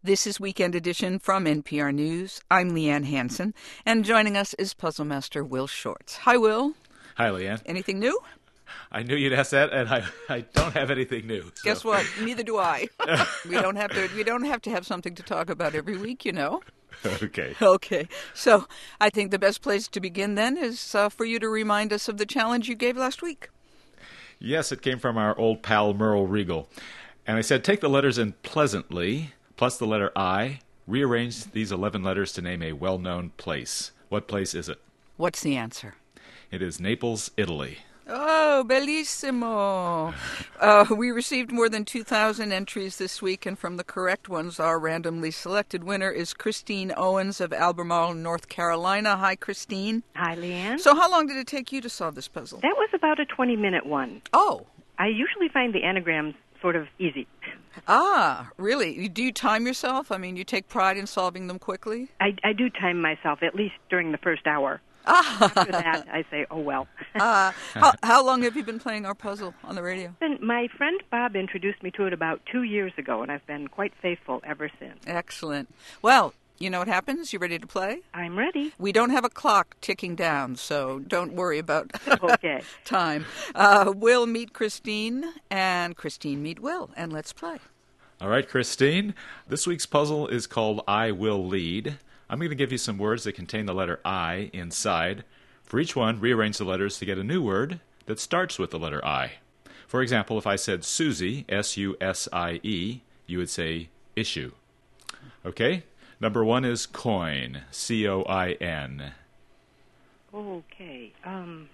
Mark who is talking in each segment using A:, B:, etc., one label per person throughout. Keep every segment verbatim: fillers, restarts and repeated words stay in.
A: This is Weekend Edition from N P R News. I'm Leanne Hansen, and joining us is Puzzle Master Will Shortz. Hi, Will.
B: Hi, Leanne.
A: Anything new?
B: I knew you'd ask that, and I, I don't have anything new. So.
A: Guess what? Neither do I. we don't have to. We don't have to have something to talk about every week, you know.
B: Okay.
A: Okay. So I think the best place to begin then is uh, for you to remind us of the challenge you gave last week.
B: Yes, it came from our old pal Merle Regal. And I said, take the letters in pleasantly, plus the letter I, rearrange these eleven letters to name a well-known place. What place is it?
A: What's the answer?
B: It is Naples, Italy.
A: Oh, bellissimo. Uh, we received more than two thousand entries this week, and from the correct ones, our randomly selected winner is Christine Owens of Albemarle, North Carolina. Hi, Christine.
C: Hi, Leanne.
A: So how long did it take you to solve this puzzle?
C: That was about a twenty-minute one.
A: Oh.
C: I usually find the anagrams sort of easy.
A: Ah, really? Do you time yourself? I mean, you take pride in solving them quickly?
C: I, I do time myself, at least during the first hour.
A: Ah.
C: After that, I say, oh, well.
A: uh, how, how long have you been playing our puzzle on the radio?
C: And my friend Bob introduced me to it about two years ago, and I've been quite faithful ever since.
A: Excellent. Well, you know what happens? You ready to play?
C: I'm ready.
A: We don't have a clock ticking down, so don't worry about
C: okay.
A: time. Uh, Will meet Christine, and Christine meet Will, and let's play.
B: All right, Christine. This week's puzzle is called I Will Lead. I'm going to give you some words that contain the letter I inside. For each one, rearrange the letters to get a new word that starts with the letter I. For example, if I said Susie, S U S I E, you would say issue. Okay? Number one is coin, C O I N.
C: Okay. Um.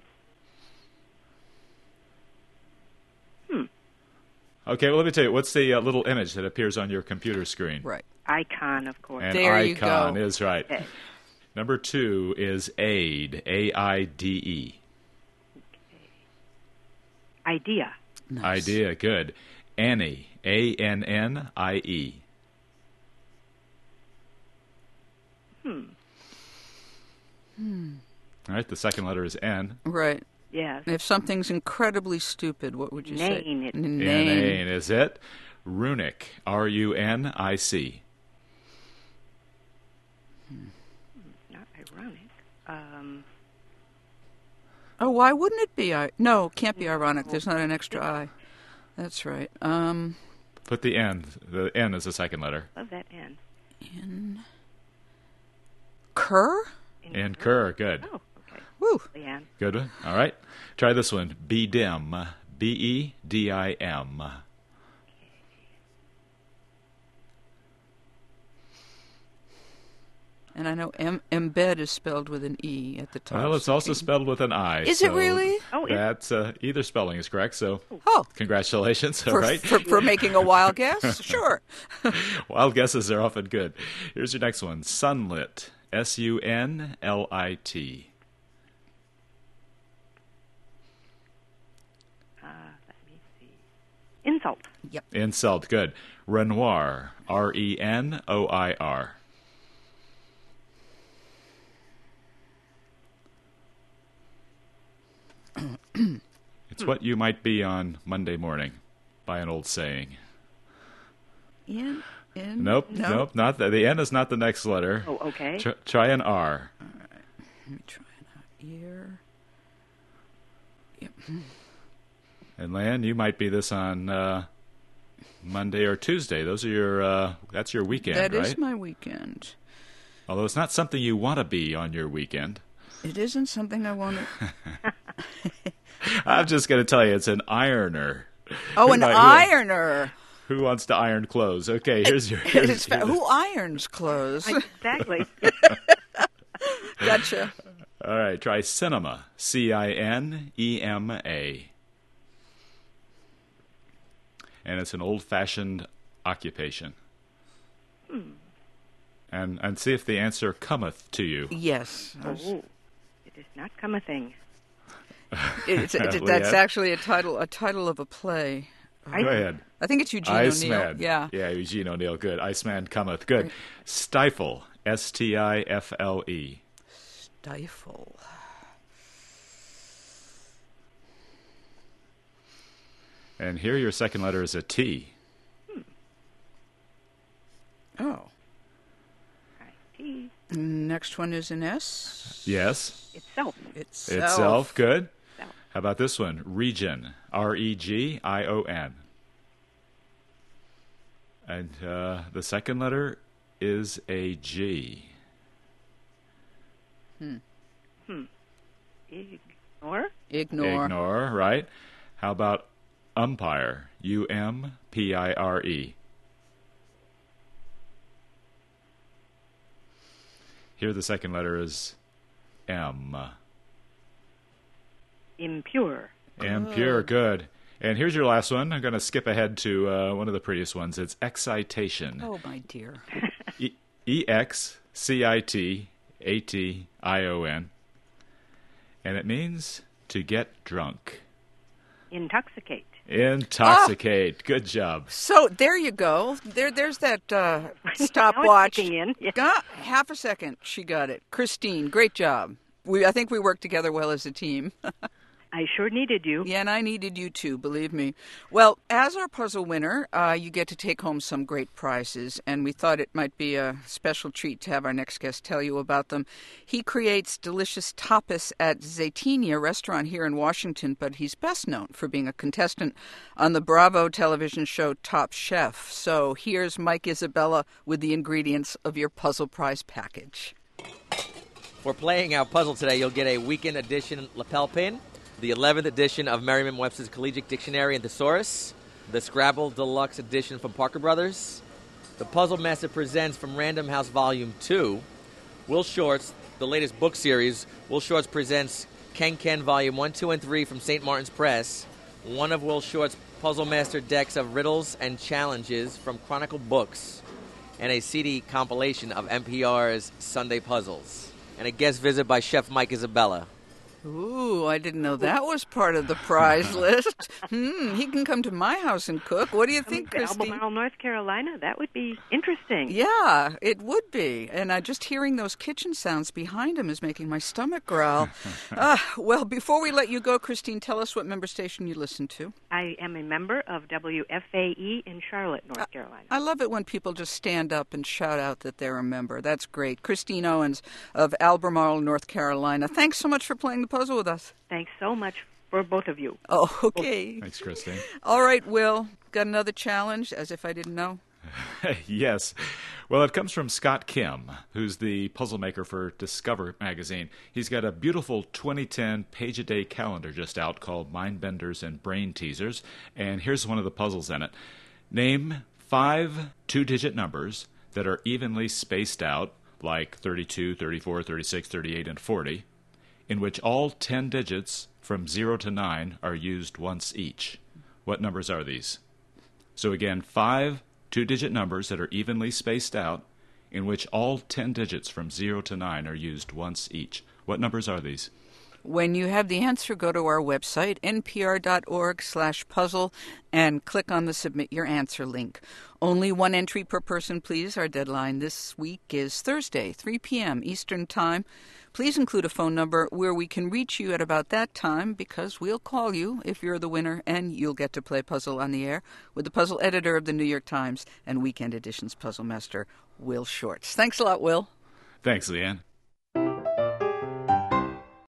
C: Hmm.
B: Okay, well, let me tell you, what's the uh, little image that appears on your computer screen?
A: Right.
C: Icon, of course.
B: And
A: there you
B: icon
A: go.
B: is right.
C: Okay.
B: Number two is aid, A I D E.
C: Idea.
A: Nice.
B: Idea, good. Annie, A N N I E.
C: Hmm.
A: Hmm.
B: All right, the second letter is N.
A: Right.
C: Yes.
A: If something's incredibly stupid, what would you say?
C: Name it.
A: N-
B: Name is it. Runic, R U N I C.
C: Not ironic. Um.
A: Oh, why wouldn't it be? I- no, can't be ironic. There's not an extra I. That's right. Um,
B: Put the N. The N is the second letter.
C: Love that N.
A: in Cur?
B: Incur, good.
C: Oh, okay.
A: Woo.
C: Leanne.
B: Good one. All right. Try this one. Bedim, B E D I M.
A: And I know em- embed is spelled with an E at the top.
B: Well, it's also spelled with an I.
A: Is it
B: so
A: really?
C: Oh, it-
B: That's uh, either spelling is correct. So,
A: Oh,
B: congratulations. All
A: for,
B: right.
A: for, for making a wild guess? Sure.
B: Wild guesses are often good. Here's your next one. Sunlit, S U N L I T.
C: Uh, let me see. Insult.
A: Yep.
B: Insult, good. Renoir, R E N O I R. It's what you might be on Monday morning, by an old saying.
A: In, in.
B: Nope,
A: no.
B: nope, not the, the N is not the next letter.
C: Oh, okay.
B: Try, try an R.
A: All right. Let me try it out. Ear. Yep.
B: And Lan, you might be this on uh, Monday or Tuesday. Those are your. Uh, that's your weekend,
A: That
B: right?
A: is my weekend.
B: Although it's not something you want to be on your weekend.
A: It isn't something I want to...
B: I'm just going to tell you, it's an ironer.
A: Oh,
B: Who
A: an
B: might-
A: ironer.
B: Who, who wants to iron clothes? Okay, here's your. Here's,
A: It's fa- who irons clothes?
C: Exactly.
A: Gotcha.
B: All right, try cinema. C I N E M A. And it's an old-fashioned occupation.
C: Hmm.
B: And and see if the answer cometh to you.
A: Yes. I was-
C: Oh, it is not come a thing.
A: It's, it's,
B: Leanne?
A: that's actually a title a title of a play.
B: Go ahead.
A: I think it's Eugene O'Neill.
B: Iceman.
A: Yeah.
B: Yeah, Eugene O'Neill. Good. Iceman cometh. Good. Stifle. S T I F L E.
A: Stifle.
B: And here your second letter is a T.
A: Oh. next one is an S.
B: Yes.
C: Itself.
A: Itself.
B: Itself. Good.
C: Self.
B: How about this one? Region. R E G I O N. And uh, the second letter is a G.
A: Hmm.
C: Hmm. Ignore?
A: Ignore.
B: Ignore, right? How about umpire? U M P I R E. Here the second letter is M.
C: Impure.
B: Impure, good. And here's your last one. I'm going to skip ahead to uh, one of the prettiest ones. It's excitation.
A: Oh, my dear.
B: E X C I T A T I O N. And it means to get drunk.
C: Intoxicate.
B: Intoxicate. Ah! Good job.
A: So there you go. There, There's that uh,
C: Now
A: stopwatch.
C: it's kicking in. Yeah.
A: Got, half a second. She got it. Christine, great job. We, I think we worked together well as a team.
C: I sure needed you.
A: Yeah, and I needed you too, believe me. Well, as our puzzle winner, uh, you get to take home some great prizes, and we thought it might be a special treat to have our next guest tell you about them. He creates delicious tapas at Zaytinya restaurant here in Washington, but he's best known for being a contestant on the Bravo television show Top Chef. So here's Mike Isabella with the ingredients of your puzzle prize package.
D: For playing our puzzle today, you'll get a weekend edition lapel pin, the eleventh edition of Merriam-Webster's Collegiate Dictionary and Thesaurus, the Scrabble Deluxe Edition from Parker Brothers, the Puzzle Master Presents from Random House Volume two, Will Shortz, the latest book series. Will Shortz presents Ken Ken Volume one, two, and three from Saint Martin's Press, one of Will Shortz's Puzzle Master decks of riddles and challenges from Chronicle Books, and a C D compilation of N P R's Sunday Puzzles, and a guest visit by Chef Mike Isabella.
A: Ooh, I didn't know that was part of the prize list. Hmm, he can come to my house and cook. What do you think,
C: Coming to
A: Christine?
C: Albemarle, North Carolina, that would be interesting.
A: Yeah, it would be. And uh, just hearing those kitchen sounds behind him is making my stomach growl. uh, well, before we let you go, Christine, tell us what member station you listen to.
C: I am a member of W F A E in Charlotte, North Carolina.
A: I love it when people just stand up and shout out that they're a member. That's great. Christine Owens of Albemarle, North Carolina. Thanks so much for playing the puzzle with us.
C: Thanks so much for both of you.
A: Oh, okay.
B: Thanks, Christine.
A: All right, Will. Got another challenge, as if I didn't know.
B: Yes. Well, it comes from Scott Kim, who's the puzzle maker for Discover magazine. He's got a beautiful twenty ten page-a-day calendar just out called Mindbenders and Brain Teasers, and here's one of the puzzles in it. Name five two-digit numbers that are evenly spaced out, like thirty-two, thirty-four, thirty-six, thirty-eight, and forty, in which all ten digits from zero to nine are used once each. What numbers are these? So again, five two-digit numbers that are evenly spaced out, in which all ten digits from zero to nine are used once each. What numbers are these?
A: When you have the answer, go to our website, npr.org slash puzzle, and click on the Submit Your Answer link. Only one entry per person, please. Our deadline this week is Thursday, three p.m. Eastern Time. Please include a phone number where we can reach you at about that time, because we'll call you if you're the winner, and you'll get to play puzzle on the air with the puzzle editor of the New York Times and Weekend Edition's puzzle master, Will Shortz. Thanks a lot, Will.
B: Thanks, Leanne.